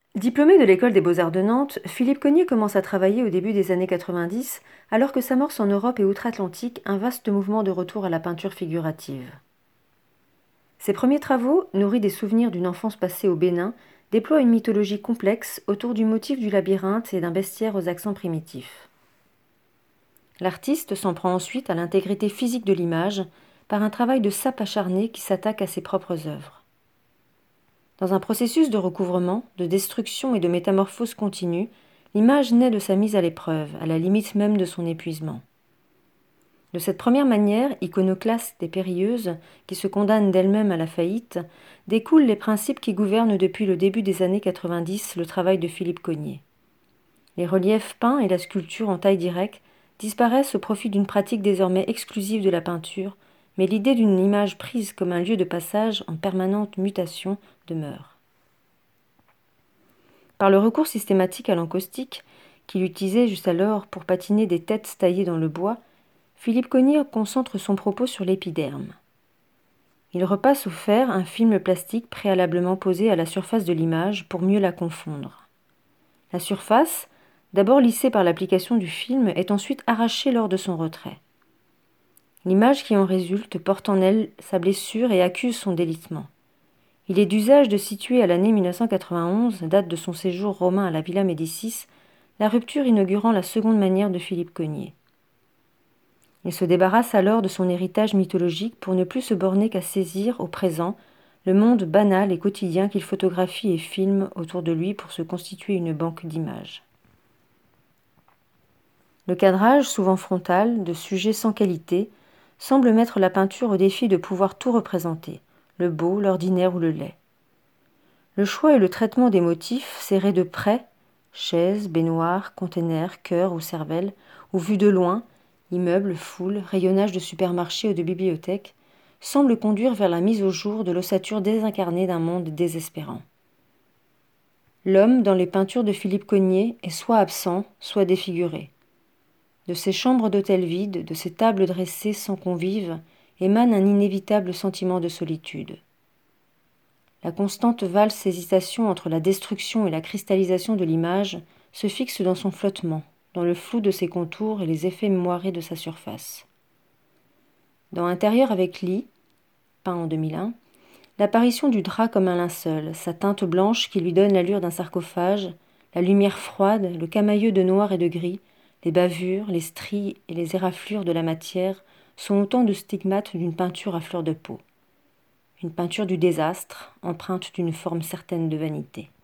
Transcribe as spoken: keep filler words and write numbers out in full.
Diplômé de l'École des beaux-arts de Nantes, Philippe Cogniet commence à travailler au début des années quatre-vingt-dix, alors que s'amorce en Europe et outre-Atlantique un vaste mouvement de retour à la peinture figurative. Ses premiers travaux, nourris des souvenirs d'une enfance passée au Bénin, déploient une mythologie complexe autour du motif du labyrinthe et d'un bestiaire aux accents primitifs. L'artiste s'en prend ensuite à l'intégrité physique de l'image par un travail de sape acharné qui s'attaque à ses propres œuvres. Dans un processus de recouvrement, de destruction et de métamorphose continue, l'image naît de sa mise à l'épreuve, à la limite même de son épuisement. De cette première manière, iconoclaste et périlleuse, qui se condamne d'elle-même à la faillite, découlent les principes qui gouvernent depuis le début des années quatre-vingt-dix le travail de Philippe Cogniet. Les reliefs peints et la sculpture en taille directe disparaissent au profit d'une pratique désormais exclusive de la peinture, mais l'idée d'une image prise comme un lieu de passage en permanente mutation demeure. Par le recours systématique à l'encaustique, qu'il utilisait jusqu'alors pour patiner des têtes taillées dans le bois, Philippe Cogniet concentre son propos sur l'épiderme. Il repasse au fer un film plastique préalablement posé à la surface de l'image pour mieux la confondre. La surface, d'abord lissée par l'application du film, est ensuite arrachée lors de son retrait. L'image qui en résulte porte en elle sa blessure et accuse son délitement. Il est d'usage de situer à l'année mille neuf cent quatre-vingt-onze, date de son séjour romain à la Villa Médicis, la rupture inaugurant la seconde manière de Philippe Cogniet. Il se débarrasse alors de son héritage mythologique pour ne plus se borner qu'à saisir, au présent, le monde banal et quotidien qu'il photographie et filme autour de lui pour se constituer une banque d'images. Le cadrage, souvent frontal, de sujets sans qualité, semble mettre la peinture au défi de pouvoir tout représenter, le beau, l'ordinaire ou le laid. Le choix et le traitement des motifs, serrés de près, chaises, baignoires, containers, cœurs ou cervelles, ou vus de loin, immeubles, foules, rayonnage de supermarchés ou de bibliothèques, semblent conduire vers la mise au jour de l'ossature désincarnée d'un monde désespérant. L'homme, dans les peintures de Philippe Cogniet, est soit absent, soit défiguré. De ces chambres d'hôtel vides, de ces tables dressées sans convives, émane un inévitable sentiment de solitude. La constante valse hésitation entre la destruction et la cristallisation de l'image se fixe dans son flottement, dans le flou de ses contours et les effets moirés de sa surface. Dans Intérieur avec lit, peint en deux mille un, l'apparition du drap comme un linceul, sa teinte blanche qui lui donne l'allure d'un sarcophage, la lumière froide, le camailleux de noir et de gris, les bavures, les stries et les éraflures de la matière sont autant de stigmates d'une peinture à fleur de peau. Une peinture du désastre, empreinte d'une forme certaine de vanité.